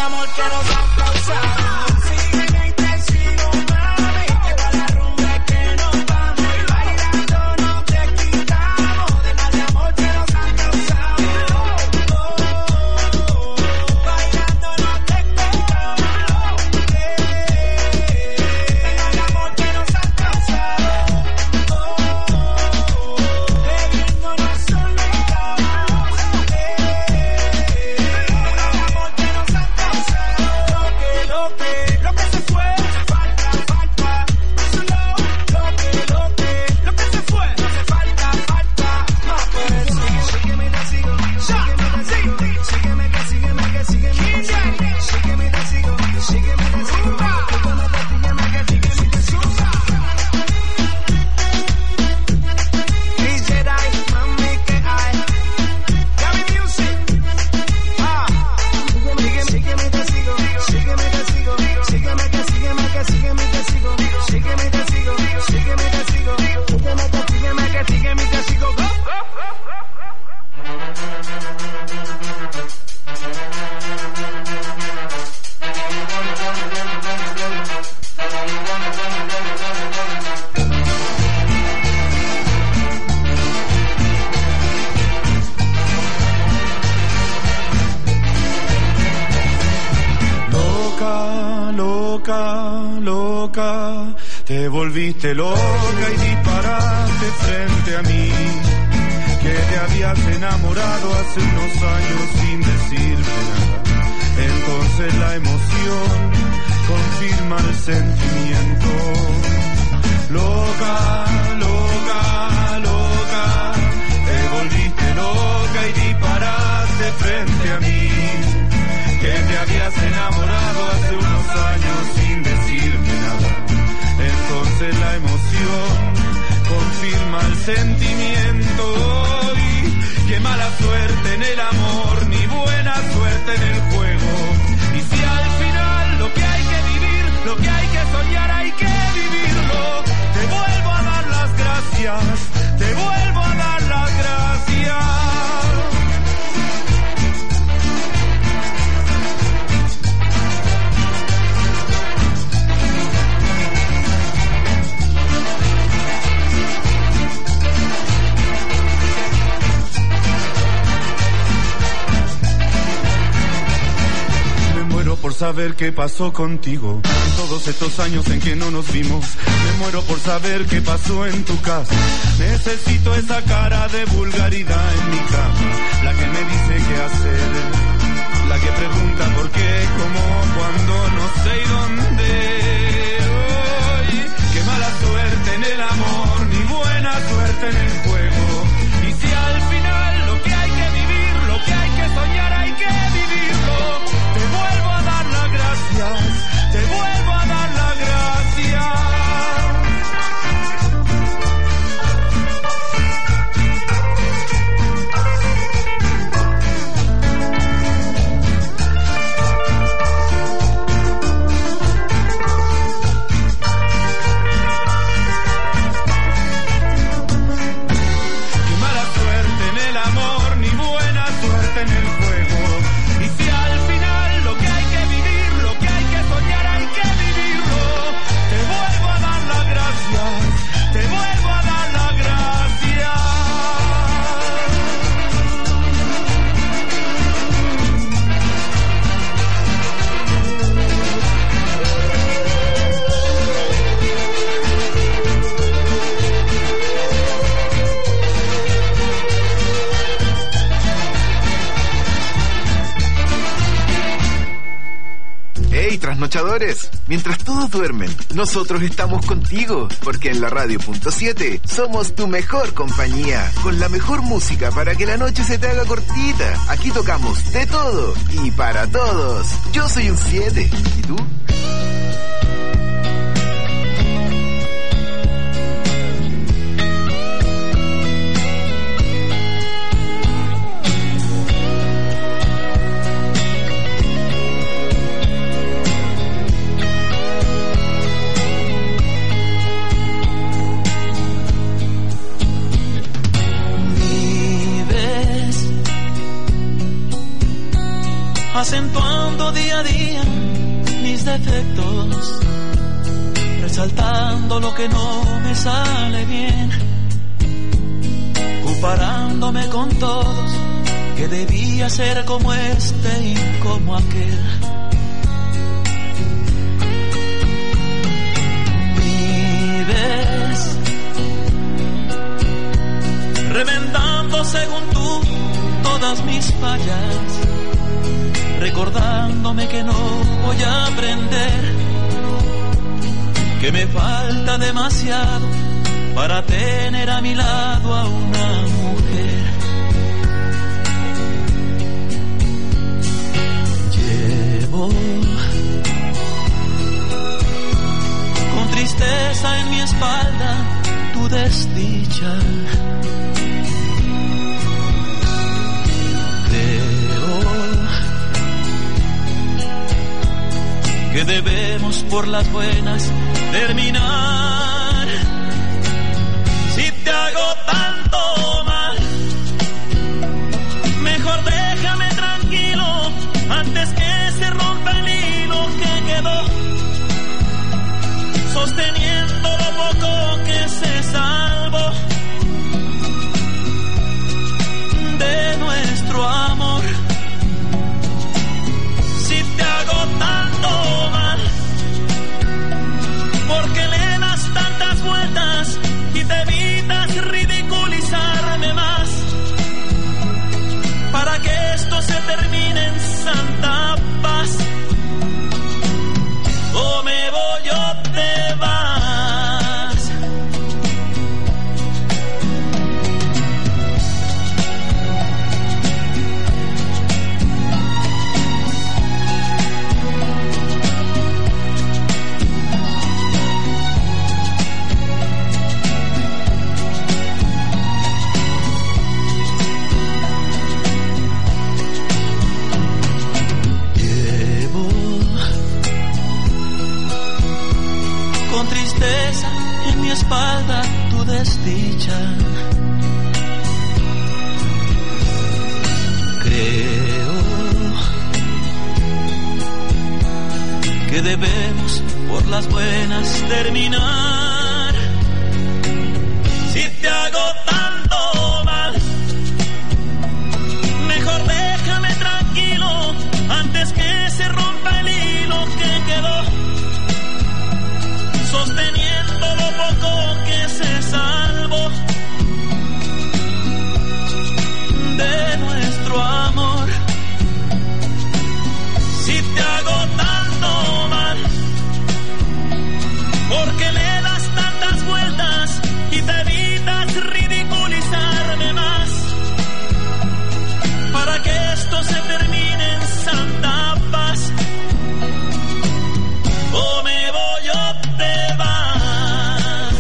amor que nos ha causado. Sígueme y te sigo, mami, que pa' la rumba que nos vamos. Y bailando no te quitamos de mal de amor que nos ha causado. Bailando no te quitamos de mal amor que nos ha causado. Bebiendo nos olvidamos de mal amor que nos ha causado. Lo que se fue, falta, solo lo que se fue, hace falta, más por eso. Sígueme y te sigo, sígueme que sígueme, sígueme y te sigo, sígueme que sígueme te sigo. DJ Dai, mami que hay, Gaby Music, sígueme y te sigo, sígueme que sigo, sígueme que sígueme te sigo, sígueme y te sigo, sígueme que sigo, sígueme que sígueme te sigo. Loca, te volviste loca y disparaste frente a mí, que te habías enamorado hace unos años sin decirme nada. Entonces la emoción confirma el sentimiento. Loca, te volviste loca y disparaste frente a mí, que te habías enamorado hace unos años sin decirme nada. Entonces la emoción confirma el sentimiento. Y qué mala suerte en el amor, ni buena suerte en el juego. Y si al final lo que hay que vivir, lo que hay que soñar, hay que vivirlo. Te vuelvo a dar las gracias, te vuelvo a dar las gracias. Por saber qué pasó contigo en todos estos años en que no nos vimos. Me muero por saber qué pasó en tu casa. Necesito esa cara de vulgaridad en mi cama, la que me dice qué hacer, la que pregunta por qué, cómo, cuándo, no sé y dónde. Ay, qué mala suerte en el amor, ni buena suerte en el juego. Y si al final lo que hay que vivir, lo que hay que soñar, hay que vivirlo. Te vuelvo a dar las gracias, te vuelvo a dar las gracias. Qué mala suerte en el amor, ni buena suerte en el juego. Y si al final lo que hay que vivir, lo que hay que soñar, hay que vivirlo. Te vuelvo a dar las gracias, te vuelvo a dar las gracias. Hey, trasnochadores, mientras todos duermen, nosotros estamos contigo, porque en la Radio.7 somos tu mejor compañía, con la mejor música para que la noche se te haga cortita. Aquí tocamos de todo y para todos. Yo soy un 7, ¿y tú? acentuando día a día mis defectos, resaltando lo que no me sale bien, comparándome con todos, que debía ser como este y como aquel. Vives remendando según tú todas mis fallas, recordándome que no voy a aprender, que me falta demasiado para tener a mi lado a una mujer. Llevo con tristeza en mi espalda tu desdicha. Que debemos por las buenas terminar. Si te hago tanto mal, mejor déjame tranquilo antes que se rompa el hilo que quedó sosteniendo lo poco que se salvó de nuestro amor. Si te hago tanto mal, porque le das tantas vueltas y te evitas ridiculizarme más, para que esto se termine en santa paz. O me voy o te vas. En mi espalda tu desdicha. Creo que debemos por las buenas terminar. Si te hago tanto mal, mejor déjame tranquilo antes que se rompa el hilo que quedó sosteniendo lo poco que se salvó de nuestro amor. Si te hago tanto mal, porque le das tantas vueltas y te evitas ridiculizarme más, para que esto se termine en santa paz. O me voy o te vas.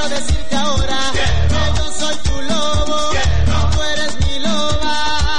quiero decirte ahora que yo soy tu lobo y tú eres mi loba.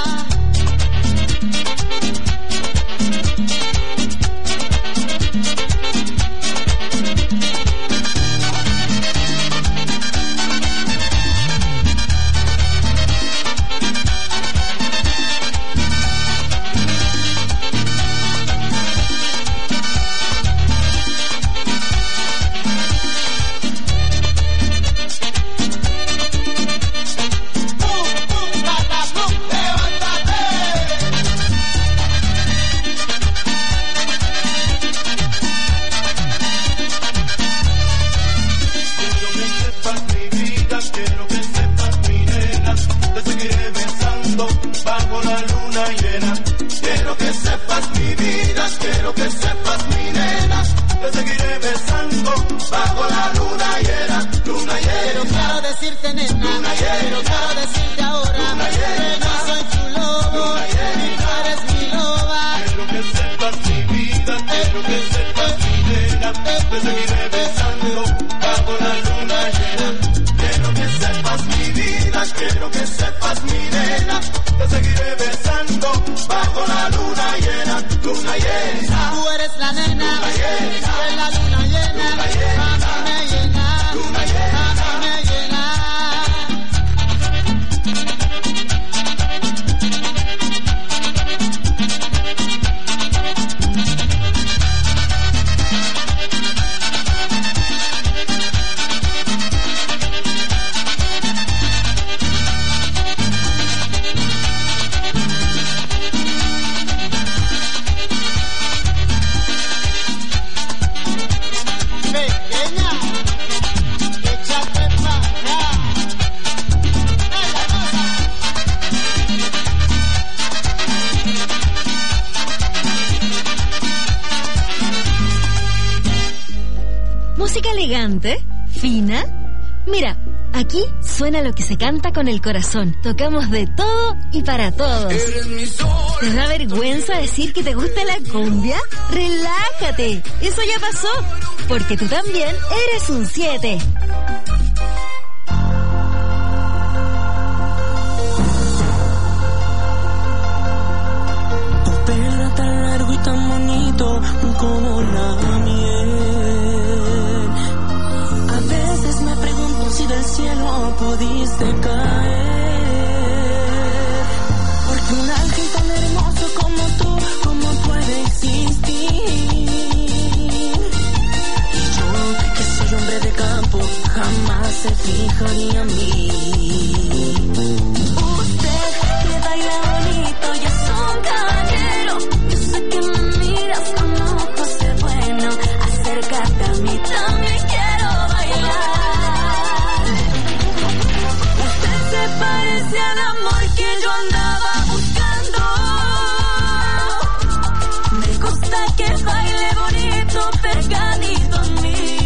Música elegante, fina. Mira, aquí suena lo que se canta con el corazón. Tocamos de todo y para todos. ¿Te da vergüenza decir que te gusta la cumbia? Relájate, eso ya pasó, porque tú también eres un 7. Tu pelo tan largo y tan bonito como la miel. A veces me pregunto si del cielo pudiste caer, porque un ángel tan hermoso como tú, ¿cómo puede existir? Y yo, que soy hombre de campo, jamás se fijaría en mí. Usted que baila bonito y es un caballero, yo sé que me miras con ojos de bueno. Acércate a mí, también quiero bailar. Usted se parece al amor que yo andaba buscando. Me gusta que baile bonito, pegadito a mí.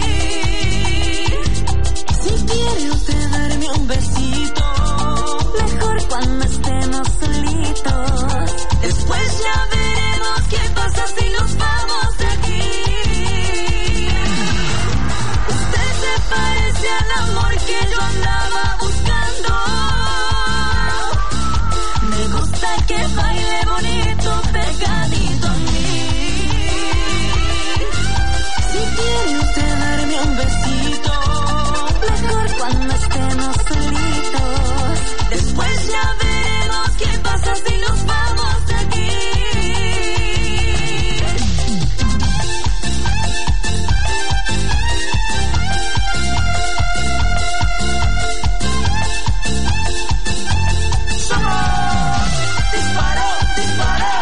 Si quiere usted darme un besito, mejor cuando estemos solitos. Después ya veremos qué pasa si nos vamos de aquí. Usted se parece al amor que yo andaba buscando. Me gusta que baile bonito, pegadito a mí. Si quiere usted darme un besito, mejor cuando estemos solitos. Después ya veremos qué pasa si nos vamos de aquí. ¡Somos! ¡Disparo! ¡Disparo!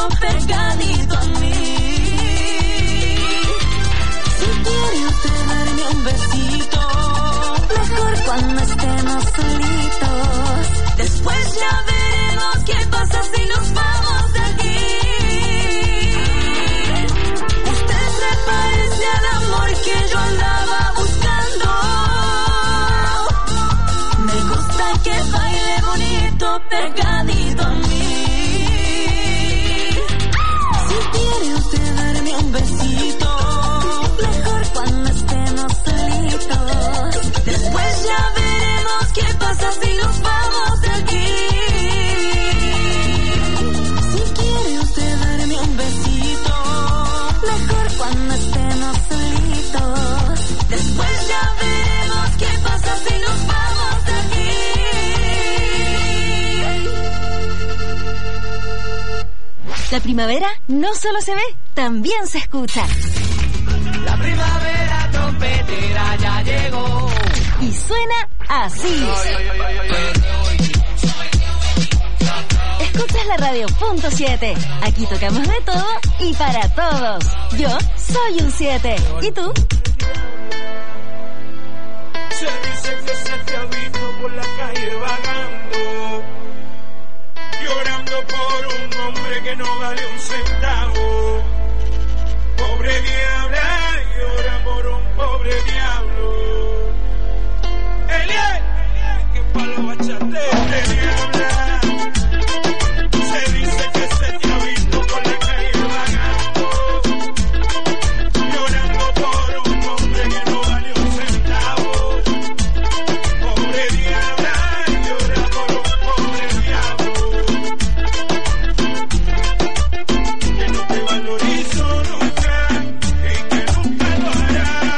pegadito a mí. Si quiere usted darme un besito, mejor cuando estemos solitos. Después ya veremos qué pasa si nos vamos de aquí. Usted se parece al amor que yo andaba buscando. Me gusta que baile bonito pegadito a mí. Si quiere usted darme un besito, mejor cuando estemos solitos. Después ya veremos qué pasa si nos vamos de aquí. Si quiere usted darme un besito, mejor cuando estemos solitos. Después ya veremos qué pasa si nos vamos de aquí. La primavera no solo se ve, también se escucha. La primavera trompetera ya llegó. Y suena así. Escuchas la radio.7. Aquí tocamos de todo y para todos. Yo soy un 7. ¿Y tú? Se dice que se te ha visto por la calle vagando, llorando por un hombre que no vale un centavo. Pobre diabla, llora por un pobre diablo. Eliel, que palo bachate de diabla. Se dice que se te ha visto por la calle vagando, llorando por un hombre que no vale un centavo. Pobre diabla, llora por un pobre diablo. Que no te valorizo nunca y que nunca lo hará.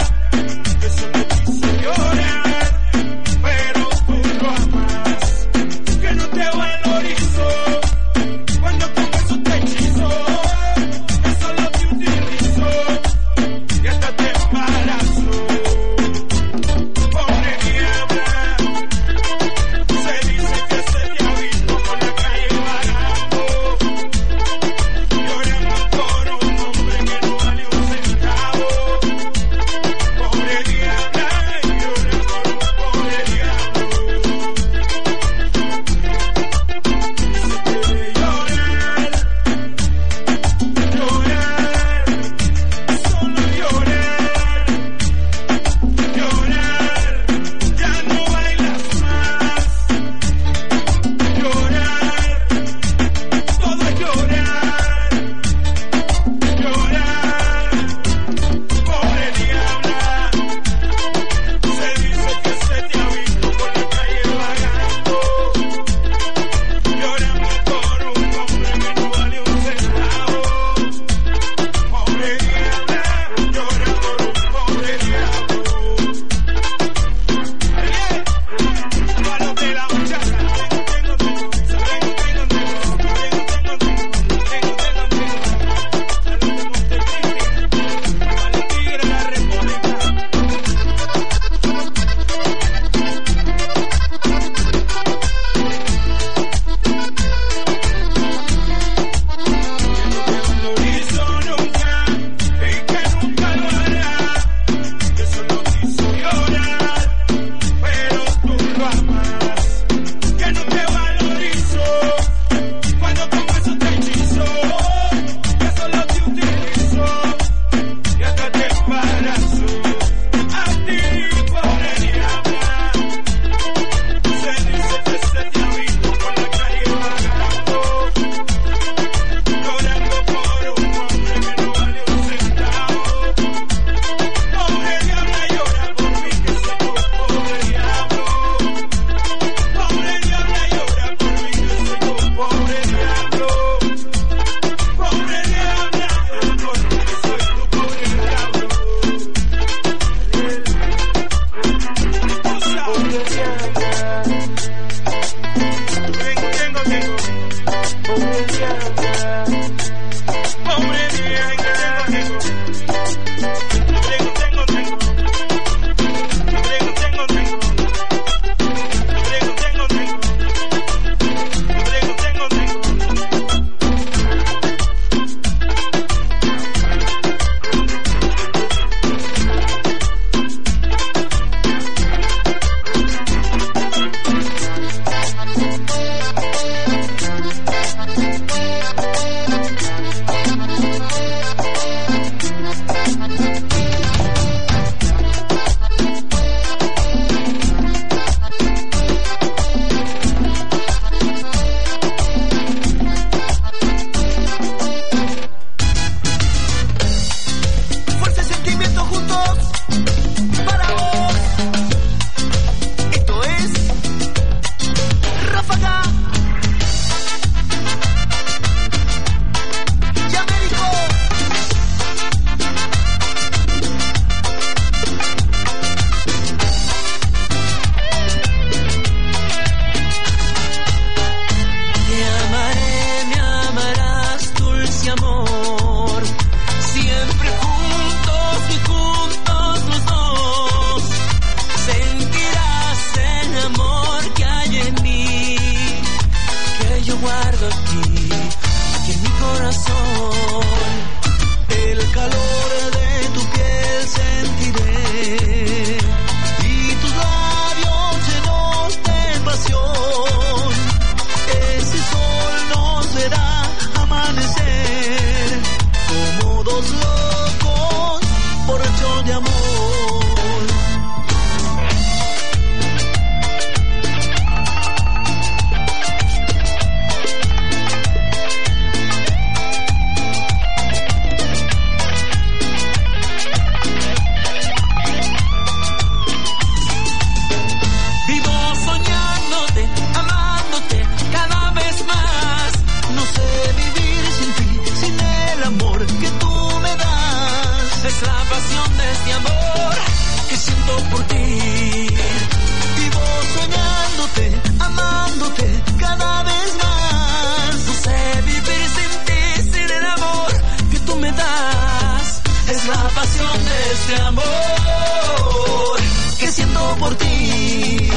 por ti. Vivo soñándote, amándote cada vez más. No sé vivir sin ti, sin el amor que tú me das. Es la pasión de este amor que siento por ti.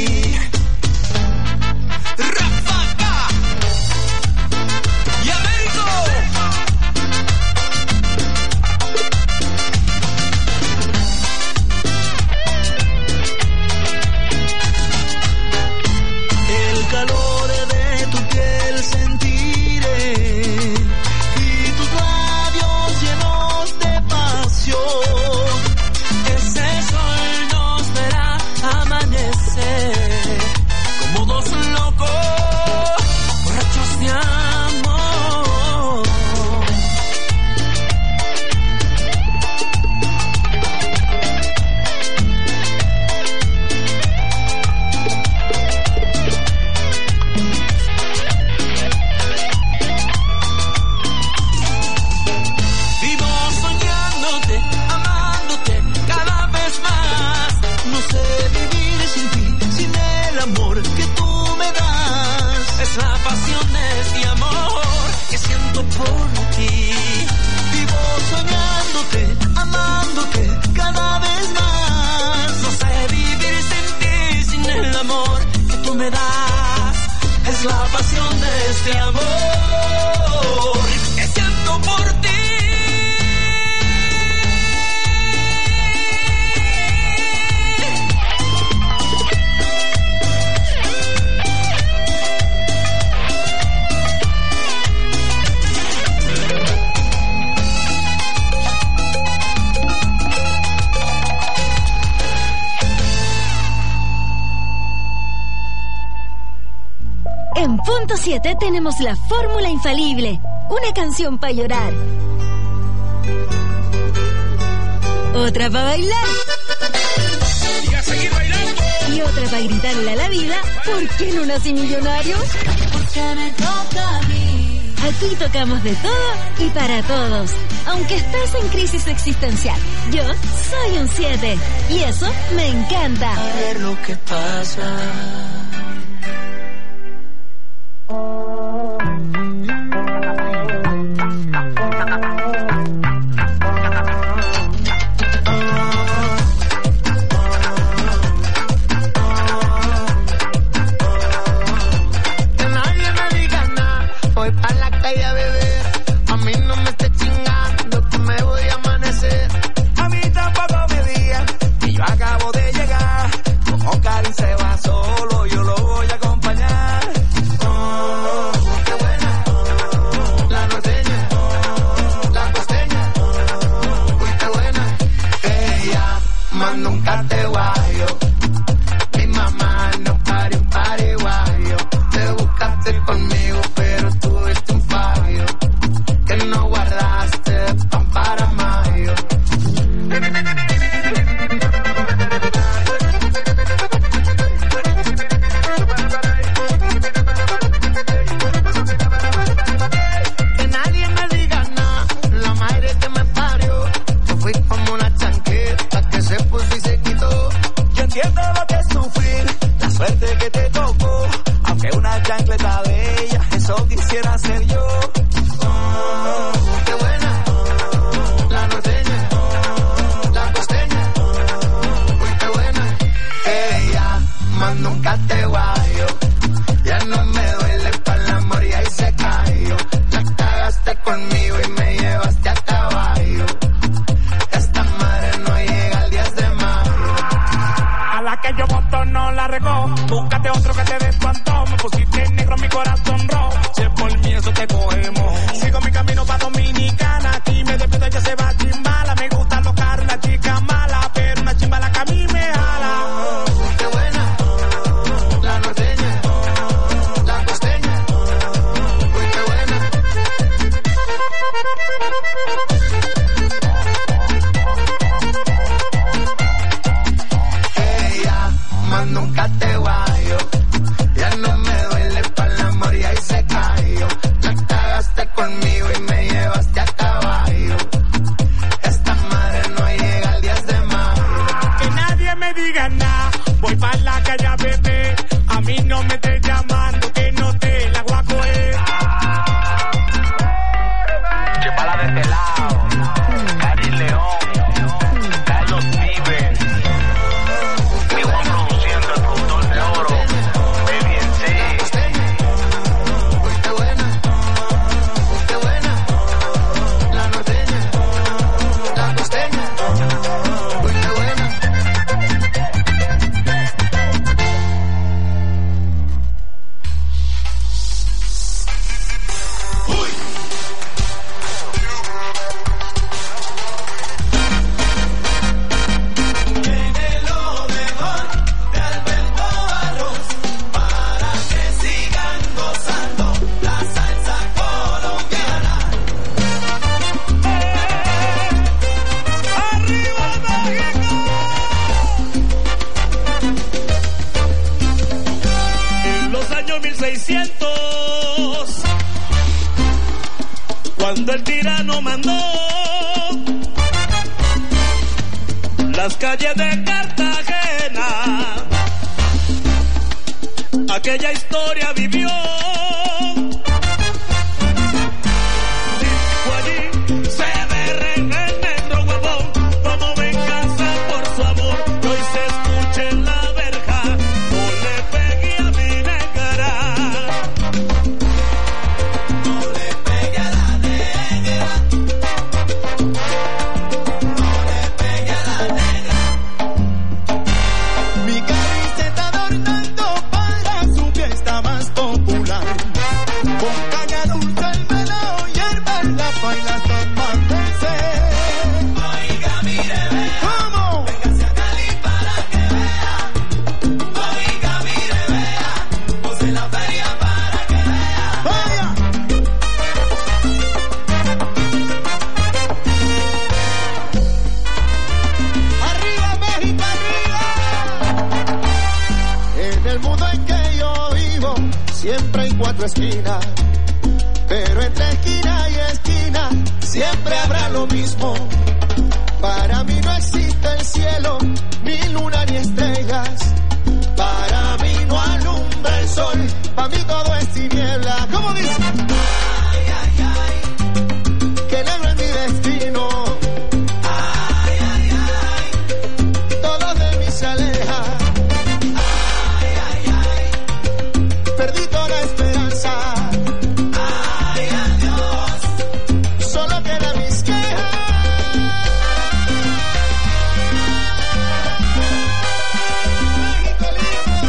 Rafaca y Américo. El calor de tu piel sentiré y tus labios llenos de pasión. Ese sol nos verá amanecer como dos locos borrachos de amor. Vivo soñándote, amándote cada vez más. No sé vivir sin ti, sin el amor que tú me das. Es la pasión de este amor que siento por ti. Vivo soñándote, amándote cada vez más. No sé vivir sin ti, sin el amor que tú me das. Es la pasión de este amor que siento por ti. En punto 7 tenemos la fórmula infalible. Una canción para llorar. Otra para bailar. Y a seguir bailando. Y otra para gritarle a la vida, ¿por qué no nací millonario? Porque me toca a mí. Aquí tocamos de todo y para todos. Aunque estés en crisis existencial, yo soy un 7. Y eso me encanta. A ver lo que pasa. Que nadie me diga nada, voy pa' la calle a beber. A mí no me esté chingando que me voy a amanecer. A mí tampoco me digan que yo acabo de llegar. Como Karin se va solo, yo lo voy a acompañar. Oh, qué buena, la norteña, la costeña. Uy, qué buena, ella más nunca te guayo. Mi mamá no pare un paraguayo. Te buscaste conmigo, pero tuviste un fallo. Que no guardaste pan para mayo. Que nadie me diga nada, la madre que me parió. Yo fui como una chanqueta que se puso y se quitó. Yo entiendo lo que es sufrir, la suerte que te tocó. Aunque una chancleta de ella, eso quisiera ser yo. Oh, qué buena, la norteña, la costeña. Uy, qué buena, ella más nunca te guayo. Ya no me duele para el amor y ahí se cayó. La cagaste conmigo y me llevaste a caballo. Esta madre no llega al 10 de mayo. A la que yo voto no la regó. Búscate otro que te dé tu antojo. Me pusiste negro mi corazón rojo. Si es por mí eso te cogemos. Sigo mi camino pa' Dominicana. Aquí me despido, ya se va a chimbala. Me gustan los carros, la chica mala. Pero una chimbala que a mí me jala. Qué buena, la norteña, la costeña. Uy, qué buena. Ella más nunca te guayo. Ya no me duele para el amor y ahí se cayó. La cagaste digas nada, voy para la calle a beber. A mí no me estés llamando, que no te la voy a coger. Chepala de este lado, Cari León, Carlos Vives, mi Juan produciendo, el productor de oro, Baby en sí. Fuiste buena, la norteña, la costeña. Fuiste buena. En los años 1600, cuando el tirano mandó las calles de Cartagena, aquella historia vivió. Dijo allí, se derrama el negro huevón, como venganza por su amor, que hoy se escuche en la verja, no le pegue a mi negra. No le pegue a la negra. No le pegue a la negra. Mi Cari se está adornando para su fiesta más popular. Con caña dulce, el melao, hierba, la paila, son más dulces. Oiga, mire, vea. ¿Cómo? Véngase a Cali para que vea. Oiga, mire, vea. Puse la feria para que vea. ¡Vaya! ¡Arriba, México, arriba! En el mundo en que yo vivo, siempre hay cuatro esquinas. Pero entre esquina y esquina, siempre habrá lo mismo. Para mí no existe el cielo, ni luna ni estrellas. Para mí no alumbra el sol, para mí todo es tiniebla. ¿Cómo dice? Ay, ay, ay, que negro es mi destino. Ay, ay, ay, todo de mí se aleja. Ay, ay, ay, perdí toda la esperanza. Ay, adiós, solo quedan mis quejas. México lindo.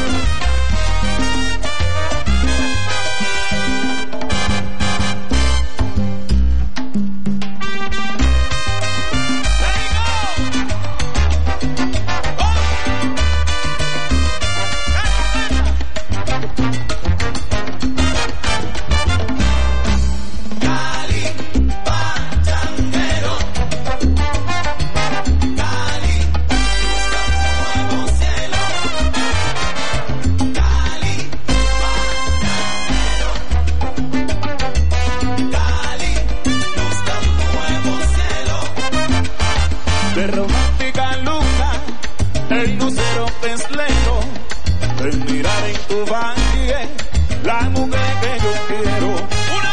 De romántica luna, el lucero peslero, el mirar en tu valle, la mujer que yo quiero. ¡Una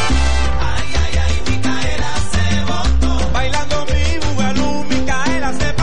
bailando mi bugalú, Micaela se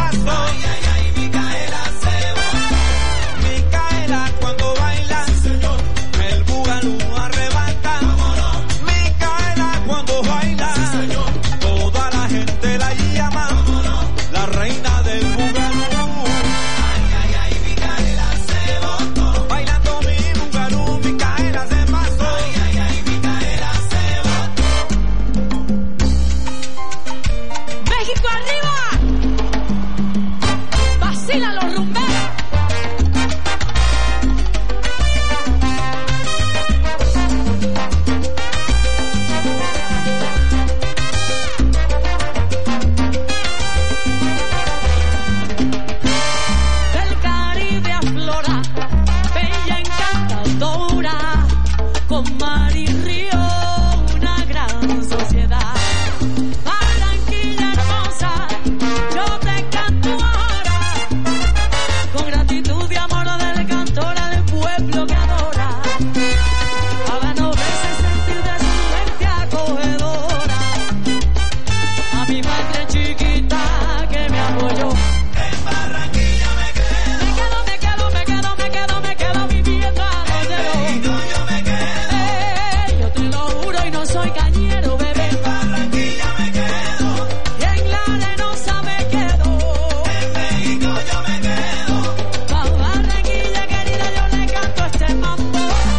soy cañero, bebé. En Barranquilla me quedo. Y en la arenosa me quedo. En México yo me quedo. Pa' Barranquilla, querida, yo le canto este mambo.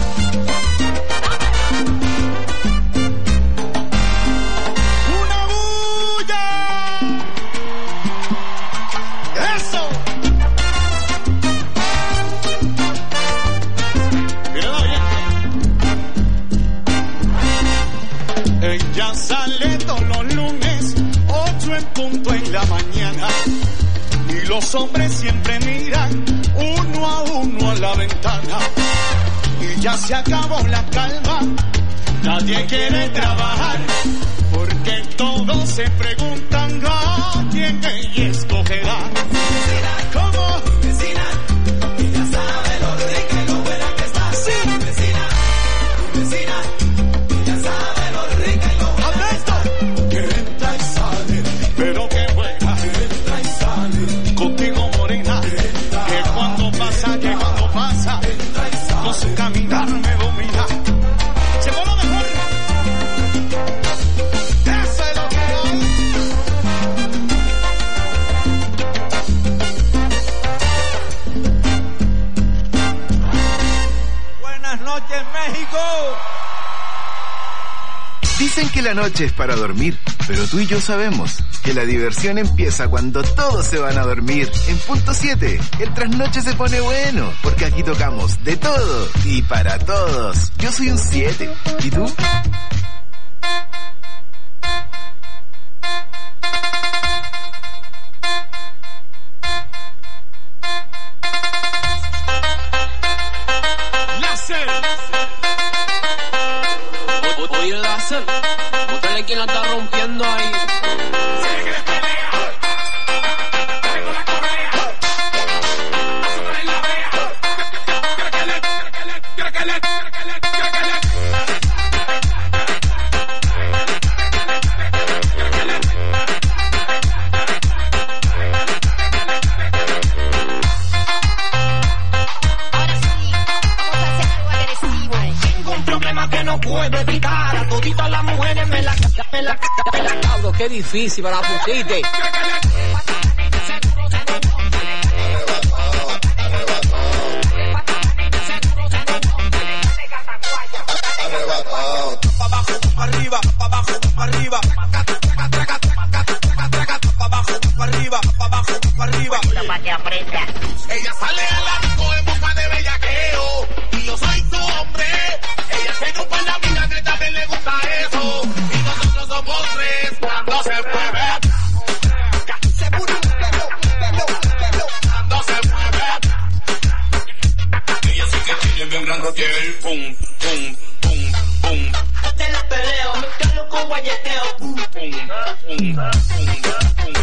¡Una bulla! ¡Eso! Míralo bien. Ella sale todos los lunes, 8 en punto en la mañana. Y los hombres siempre miran uno a uno a la ventana. Y ya se acabó la calma, nadie quiere trabajar. Porque todos se preguntan a quién ella escogerá. ¿Cómo? Vecina, ella sabe lo rica y lo buena que está. Sí. Vecina, vecina, ella sabe lo rica y lo buena que está. Que entra y sale, pero que buena. Que entra y sale, contigo morena. Que cuando pasa, con su caminar me domina. Llegó lo mejor. Eso es lo que hay. Buenas noches, México. Dicen que la noche es para dormir, pero tú y yo sabemos que la diversión empieza cuando todos se van a dormir. En punto 7, el trasnoche se pone bueno, porque aquí tocamos de todo y para todos. Yo soy un 7, ¿y tú? Láser. Oye, Láser, búscale quién la está rompiendo ahí. Qué difícil para la pusiste. Pa' abajo, pa' arriba, pa' abajo, pa' arriba. Pa' abajo, pa' arriba, pa' abajo, pa' arriba. Para que aprenda. Ella sale al arco en busca de bellaqueo. Y yo soy su hombre. Ella se grupa en la vida que también le gusta eso. Y nosotros somos tres cuando se mueve. Seguro, cuando se mueve. Ella sí que tiene bien gran rotiel. Pum, pum, pum, pum. Te la peleo, me calo con guayeteo. Pum, pum, pum, pum.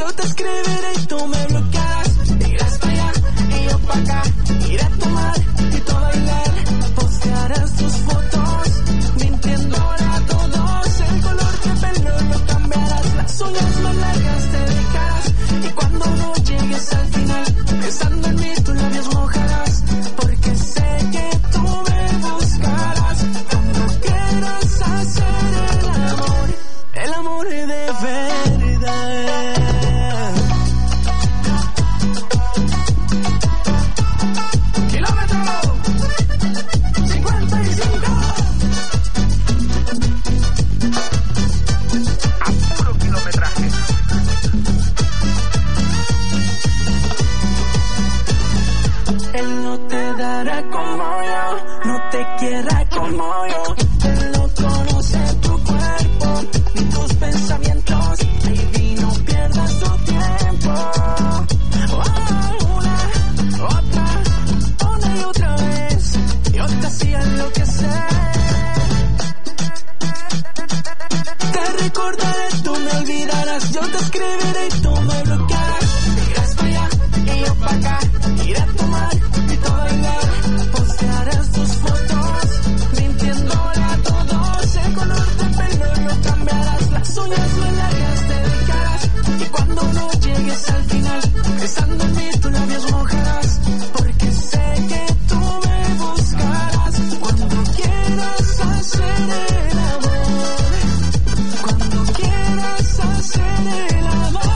yo te escribiré y tú me bloquearás. Irás para allá y yo para acá, iré a tomar y tú a bailar. Postearás tus fotos, mintiéndole a todos. El color de pelo lo cambiarás, las uñas más largas te dejarás. Y cuando no llegues al final, pensando en mí tus labios mojarás. Porque sé que tú me buscarás cuando quieras hacer el amor de verdad. Kilómetro 55. A puro kilometraje. Él no te dará como yo, no te quiera como yo. Él no conoce tu cuerpo ni tus pensamientos. Baby, no pierdas tu tiempo. Una, otra, una y otra vez. Yo te hacía enloquecer. Te recordaré, tú me olvidarás. Yo te escribiré y tú me bloquearás. Irás para allá y yo para acá, iré a tomar y tú a bailar. Postearás tus fotos, mintiéndole a todos. El color de pelo lo cambiarás, las uñas más largas te dejarás. Y cuando no llegues al final, pensando en mí tus labios mojarás. Porque sé que tú me buscarás cuando quieras hacer el amor. Cuando quieras hacer el amor.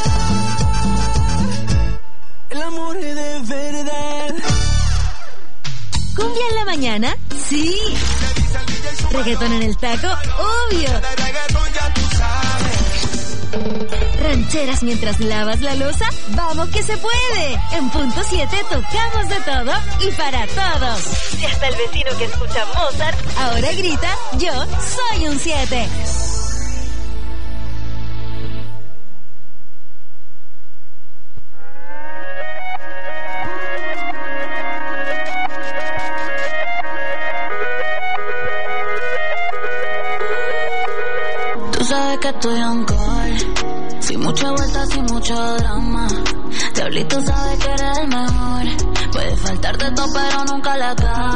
El amor es de verdad. ¿Cumbia en la mañana? Sí. ¿Reggaetón en el taco? Obvio. ¿Rancheras mientras lavas la loza? ¡Vamos que se puede! En punto 7 tocamos de todo y para todos. Si hasta el vecino que escucha Mozart ahora grita, yo soy un 7. Tú sabes que estoy on call, sin mucha vuelta, sin mucho drama. Diablito sabe que eres el mejor. Puede faltar de todo pero nunca la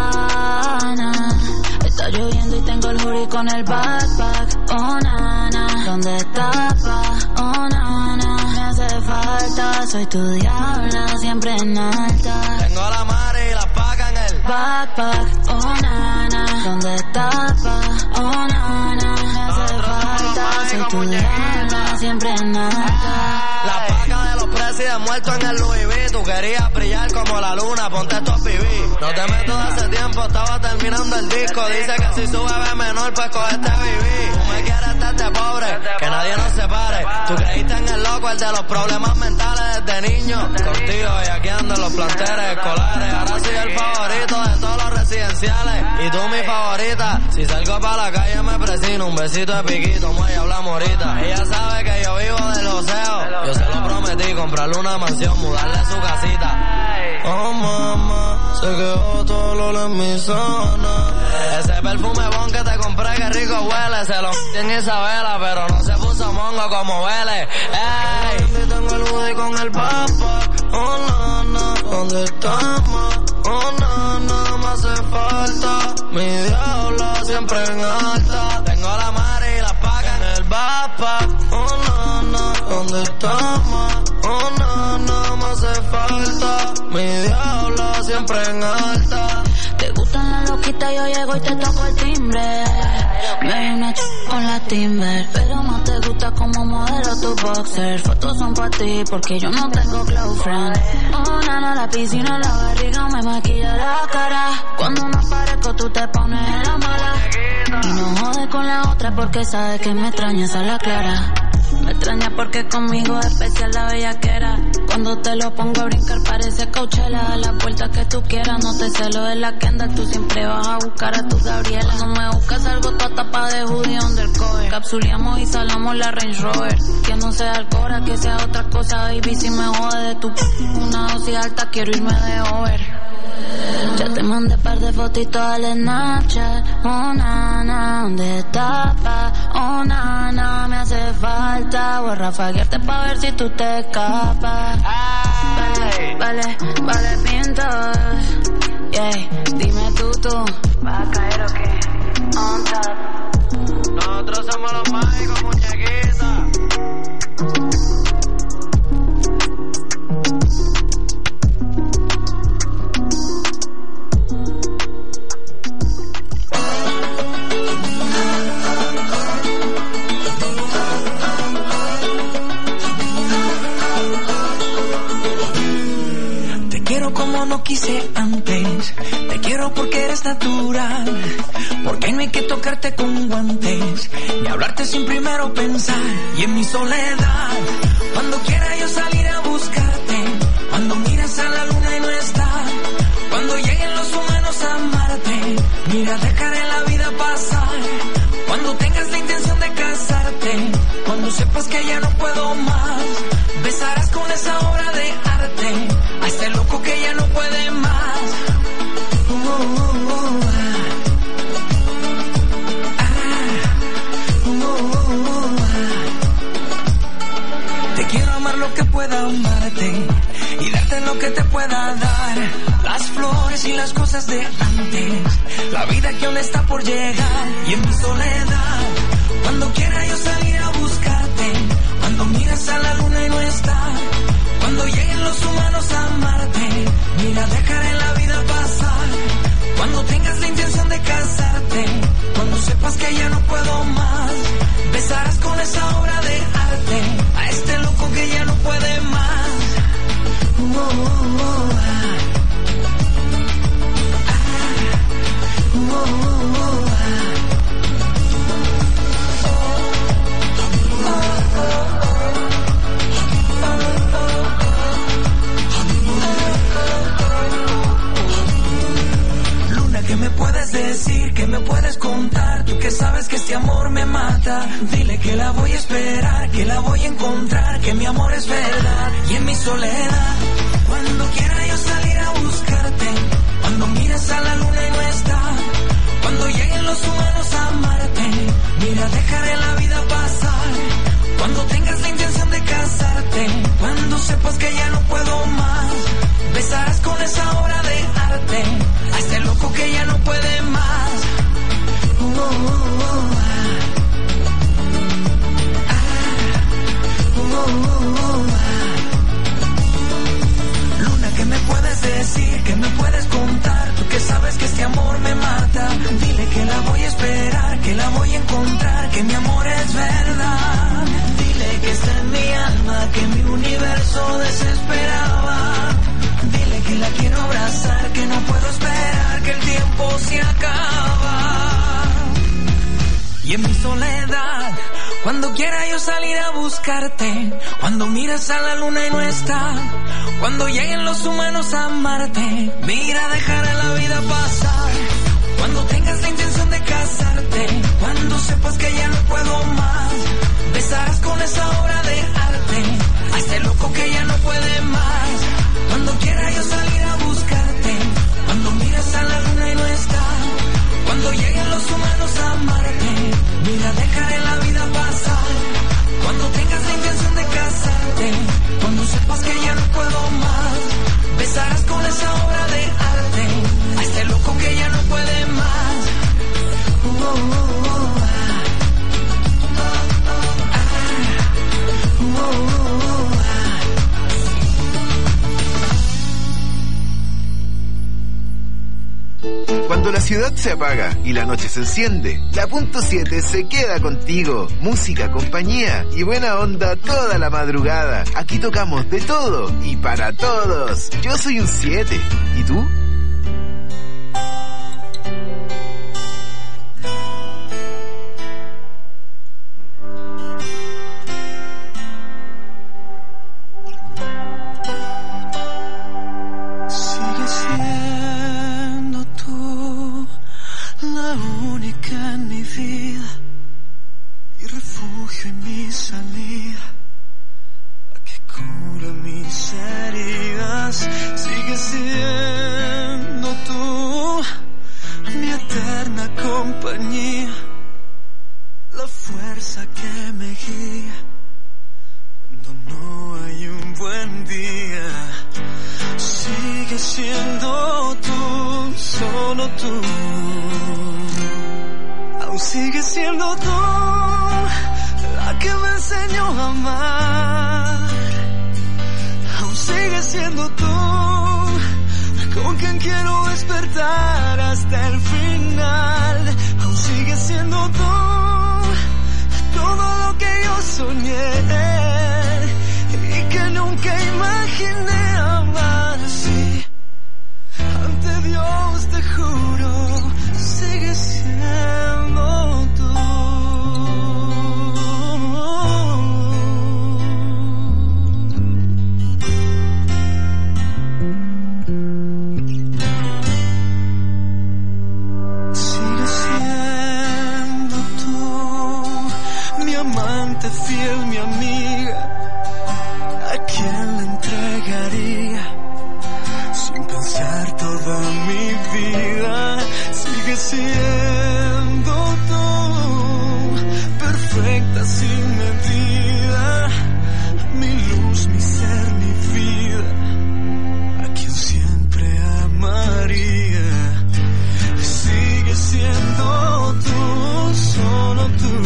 gana. Está lloviendo y tengo el hoodie con el backpack. Oh nana, ¿dónde estás pa? Oh nana, me hace falta. Soy tu diabla, siempre en alta. Tengo la madre y la paga en el backpack. Oh nana, ¿dónde estás pa? Oh nana, me hace falta. Soy tu diabla, siempre en alta. La paga de los presidentes muertos en el Louis V. Tú querías brillar como la luna, ponte estos pibí. No te meto de hace tiempo, estaba terminando el disco. Dice que si sube ve menor, pues cogete viví. Tú me quieres estarte pobre, que nadie nos separe. Tú creíste en el loco, el de los problemas mentales desde niño. Contigo y aquí ando en los planteles escolares. Ahora soy el favorito de todos los residenciales. Y tú mi favorita. Si salgo para la calle me presino. Un besito de piquito, muelle, hablamos ahorita. Ella sabe que yo vivo del joseo. Yo se lo prometí, comprarle una mansión, mudarle su casita. Oh mamá, se quedó todo el olor en mi zona. Ese perfume bon que te compré, que rico huele. Se lo en Isabela, pero no se puso mongo como huele. Ey, y tengo el hoodie con el backpack. Oh nana, ¿dónde estamos? Oh nana, me hace falta. Mi diabla siempre en alta. Tengo la madre y la paga en el backpack. Oh nana, ¿dónde estamos? Oh nana, me hace falta. Mi diabla siempre en alta. Te gustan las loquitas, yo llego y te toco el timbre. Me doy una con la Timber, pero no te gusta como modelo tu boxer. Fotos son para ti porque yo no tengo close friend. Oh nana, la piscina, la barriga me maquilla la cara. Cuando no aparezco tú te pones en la mala. Y no jodes con la otra porque sabes que me extrañas a la clara. Me extraña porque conmigo es especial la bellaquera. Cuando te lo pongo a brincar parece Coachella. A la vuelta que tú quieras, no te celo de la Kendall. Tú siempre vas a buscar a tu Gabriela. No me buscas algo toda tapa de hoodie undercover. Capsuleamos y salamos la Range Rover. Que no sea alcohol, que sea otra cosa, baby. Si me jode de tu una dosis alta, quiero irme de over. Ya te mandé par de fotitos al Snapchat. Oh nana, ¿dónde estás pa? Oh nana, me hace falta. mata. Voy a rafaguearte pa' ver si tú te escapas. Vale, pintos. Yeah, dime tú. ¿Vas a caer o qué? On top. Nosotros somos los mágicos, muñequita. Como no quise antes, te quiero porque eres natural, porque no hay que tocarte con guantes, ni hablarte sin primero pensar. Y en mi soledad, cuando quiera yo salir a buscarte, cuando miras a la luna y no está, cuando lleguen los humanos a amarte, mira, dejaré la vida pasar, cuando tengas la intención de casarte, cuando sepas que ya no puedo más, besarás con esa obra de arte a este loco que ya no puede más. Te quiero amar lo que pueda amarte y darte lo que te pueda dar, las flores y las cosas de antes, la vida que aún está por llegar. Y en mi soledad, cuando quiera yo salir a buscarte, cuando miras a la luna y no está, cuando lleguen los humanos a amarte, mira, dejaré la vida pasar, cuando tengas la intención de casarte, cuando sepas que ya no puedo más, besarás con esa obra de arte a este loco que ya no puede más. ¿Qué me puedes decir? ¿Qué me puedes contar? Tú que sabes que este amor me mata. Dile que la voy a esperar, que la voy a encontrar, que mi amor es verdad. Y en mi soledad, cuando quiera yo salir a buscarte, cuando mires a la luna y no está, cuando lleguen los humanos a amarte, mira, dejaré la vida pasar, cuando tengas la intención de casarte, cuando sepas que ya no puedo más, besarás con esa obra de arte a este loco que ya no puede más. Luna, ¿qué me puedes decir? ¿Qué me puedes contar? Tú que sabes que este amor me mata. Dile que la voy a esperar, que la voy a encontrar, que mi amor es verdad. Dile que está en mi alma, que mi universo desesperaba. Dile que la quiero abrazar, que no puedo esperar, que el tiempo se acaba. Y en mi soledad, cuando quiera yo salir a buscarte, cuando miras a la luna y no está, cuando lleguen los humanos a amarte, mira, dejaré la vida pasar, cuando tengas la intención de casarte, cuando sepas que ya no puedo más, besarás con esa obra de arte a este loco que ya no puede más. Cuando quiera yo salir a buscarte, cuando miras a la luna y no está, cuando lleguen los humanos a amarte, mira, dejaré la vida pasar, cuando tengas la intención de casarte, cuando sepas que ya no puedo más, besarás con esa obra de arte a este loco que ya no puede más. Cuando la ciudad se apaga y la noche se enciende, la Punto 7 se queda contigo. Música, compañía y buena onda toda la madrugada. Aquí tocamos de todo y para todos. Yo soy un 7. ¿Y tú? Sigue siendo tú, la que me enseñó a amar. Aún sigues siendo tú, con quien quiero despertar hasta el final. Aún sigues siendo tú, todo lo que yo soñé y que nunca imaginé amar así. Ante Dios te juro, sigues siendo tú. Sigues siendo tú, mi amante fiel, mi amiga, a quien le entregaría sin pensar toda mi vida. Sigue siendo tú, perfecta sin medida, mi luz, mi ser, mi vida, a quien siempre amaría. Sigue siendo tú, solo tú.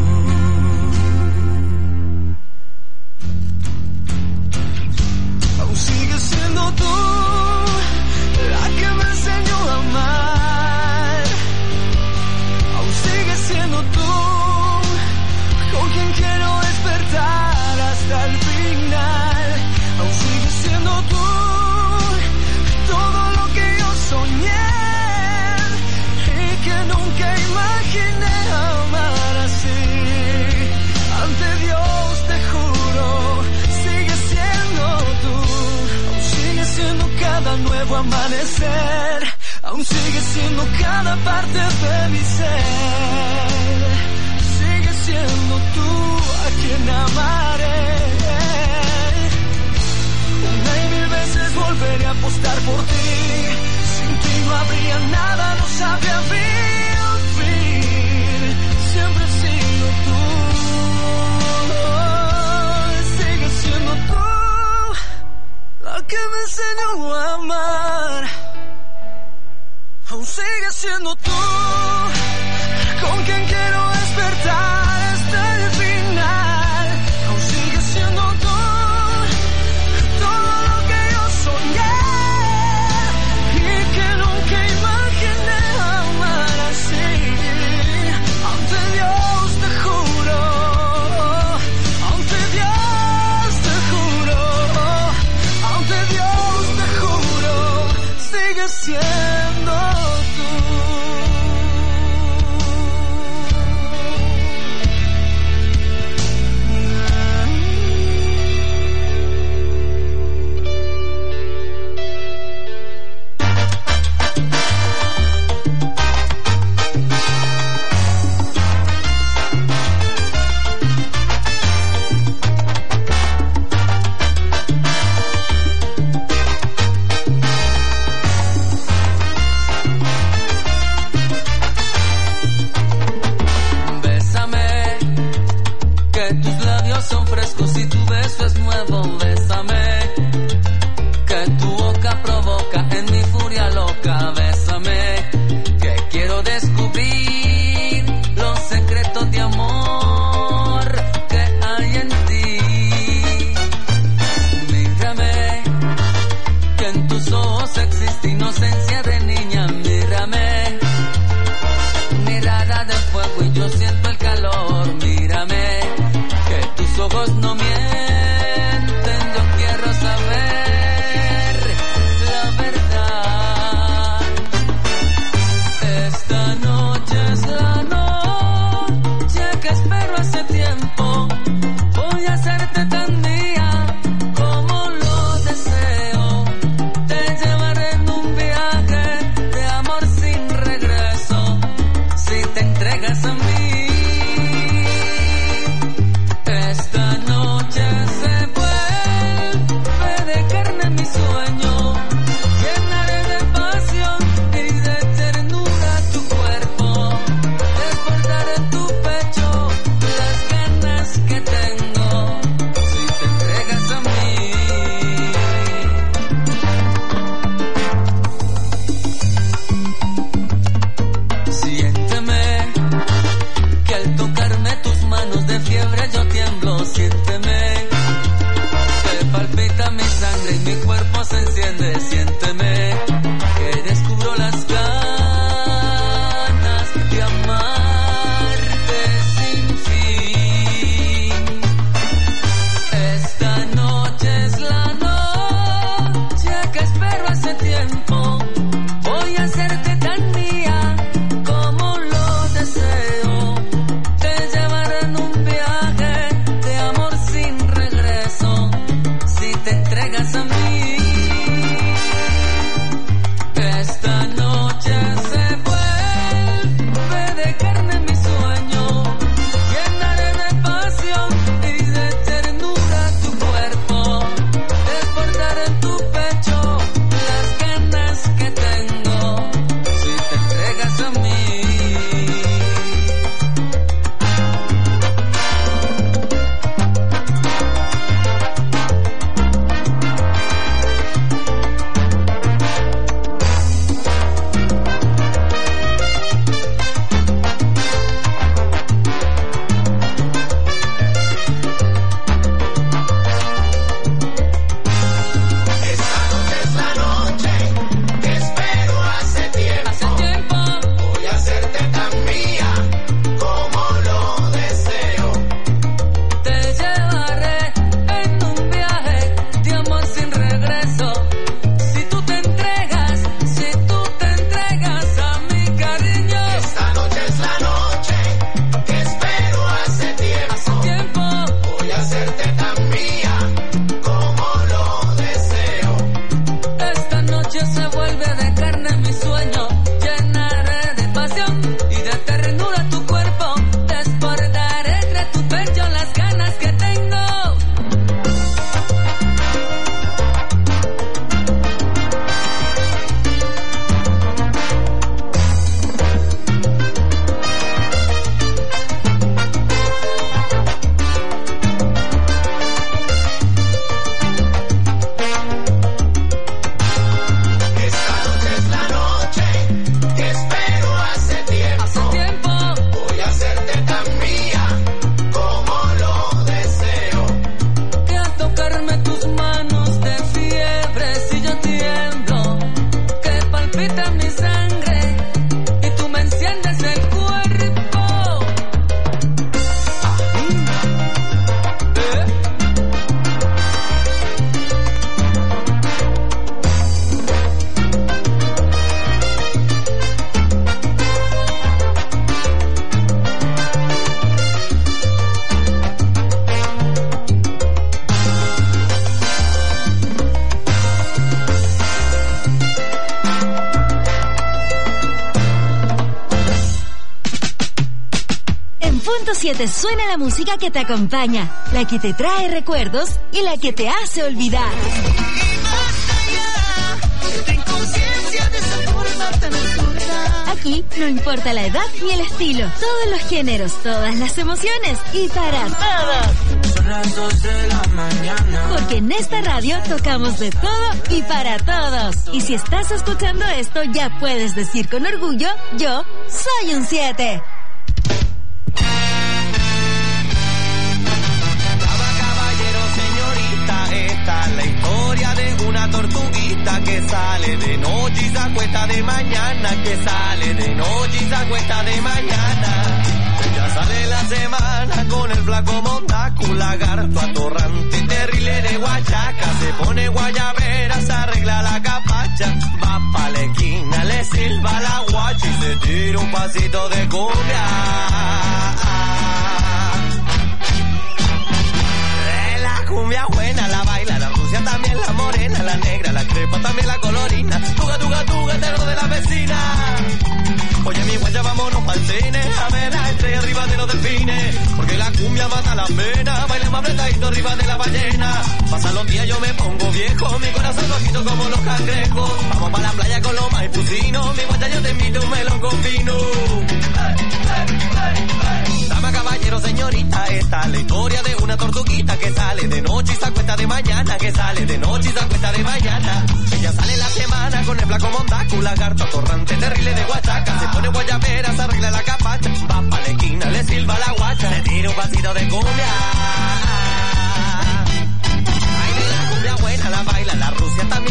Aún sigues siendo tú, la que me enseñó a amar. Aún sigues siendo tú, con quien quiero despertar hasta el final. Aún sigues siendo tú, todo lo que yo soñé y que nunca imaginé amar así. Ante Dios te juro, sigues siendo tú. Aún sigues siendo cada nuevo amanecer, aún sigues siendo cada parte de mi ser. Sigues siendo tú a quien amaré. Una y mil veces volveré a apostar por ti. Sin ti no habría nada, no sabría vivir. Siempre he sido tú. Sigues siendo tú, la que me enseñó a amar. Aún sigues siendo tú, con quien quiero despertar hasta el final. Aún sigues siendo tú, todo lo que yo soñé y que nunca imaginé amar así. Ante Dios te juro, ante Dios te juro, ante Dios te juro, sigues siendo tú. Son frescos y tu beso es nuevo. Bésame, que tu boca provoca en mi furia loca. Bésame, que quiero descubrir los secretos de amor que hay en ti. Mírame, que en tus ojos existe inocencia de niña. Mírame, mirada de fuego y yo siento el calor. Mírame, tus ojos no mienten, yo quiero saber la verdad. Esta noche es la noche que espero hace tiempo. Voy a hacerte tan mía como lo deseo. Te llevaré en un viaje de amor sin regreso. Si te entregas a mí, esta noche siénteme, que palpita mi sangre y mi cuerpo se enciende, siénteme, que descubro las ganas de amarte sin fin. Esta noche es la noche que espero hace tiempo, voy a hacerte tan mía como lo deseo, te llevaré en un viaje de amor sin regreso, si te entregas a mí. Esta noche se vuelve de carne mi sueño, llenaré de pasión y de ternura tu cuerpo, desbordar en tu pecho las ganas que tengo, si te entregas a mí. Esta noche es la noche que espero hace tiempo. Voy a hacerte tan mía como lo deseo. Te llevaré en un viaje de amor sin regreso, si tú te entregas a mi cariño. Esta noche es la noche que espero hace tiempo. Voy a hacerte tan mía como lo deseo. Esta noche se vuelve de carne mi sueño, llenaré de pasión y de ternura tu cuerpo, desbordaré entre tu pecho las ganas que tengo. Esta noche es la noche que espero hace tiempo. Voy a hacerte tan mía como lo deseo. Que al tocarme tus manos de fiebre si yo tiemblo, que palpita mi sangre y tú me enciendes el cuerpo. En punto 7 suena la música que te acompaña, la que te trae recuerdos y la que te hace olvidar. Aquí no importa la edad ni el estilo, todos los géneros, todas las emociones y para todos. Son las 2 de la mañana. Porque en esta radio tocamos de todo y para todos. Y si estás escuchando esto, ya puedes decir con orgullo, yo soy un 7. Caballero, señorita, esta es la historia de una tortuguita que sale de noche y se acuesta de mañana, que sale de noche y se acuesta de mañana. Ella sale la semana con el flaco mondaco, lagarto atorrante, terrible de guachaca, se pone guayabera, se arregla la capacha, va pa' la esquina, le silba la guacha y se tira un pasito de cumbia. La cumbia buena, la baila, la rusia también, la morena, la negra, la crepa también, la colorina, tuga, tuga, tuga, terror de la vecina. Oye, mi guaya, vámonos pa'l cine, a ver la estrella arriba de los delfines, porque la cumbia mata la pena, bailemos apretadito arriba de la ballena. Pasan los días, yo me pongo viejo, mi corazón lo quito como los cangrejos. Vamos pa' la playa con los maipucinos, mi guaya, yo te invito un melón con vino. Dama, caballero, señorita, esta es la historia de una tortuguita que sale de noche y se acuesta de mañana, que sale de noche y se acuesta de mañana. Ella sale la semana con el flaco mondaco, lagarto atorrante, terrible de guachaca, se pone guayabera, se arregla la capacha, va pa' la esquina, le silba la guacha, se tira un pasito de cumbia.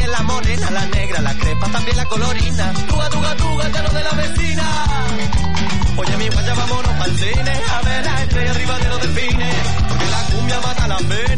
la morena, la negra, la crepa, también la colorina. Tuga, tuga, tuga, ya lo de la vecina. Oye, mi guaya, vámonos pa'l cine, a ver la estrella arriba de los delfines, porque la cumbia mata la pena.